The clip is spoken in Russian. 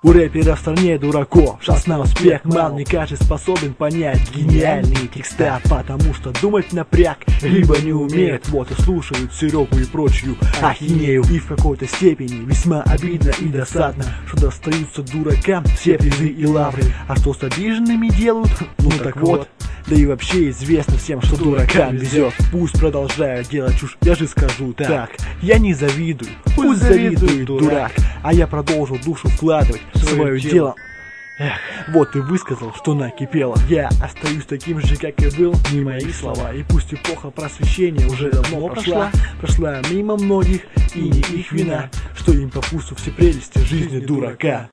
У рэпера в стране дураков шанс на успех мал, не каждый способен понять гениальные текста, потому что думать напряг либо не умеет, вот и слушают Серегу и прочую ахинею. И в какой-то степени весьма обидно и досадно, что достаются дуракам все призы и лавры, а что с обиженными делают, ну так вот. Да и вообще известно всем, что дуракам везет. Пусть продолжают делать чушь, я же скажу так: я не завидую, пусть завидует дурак, а я продолжу душу вкладывать в свое дело. Эх, вот и высказал, что накипело. Я остаюсь таким же, как и был, не мои слова. И пусть эпоха просвещения уже давно прошла мимо многих, и не их вина, что им по вкусу все прелести жизни дурака.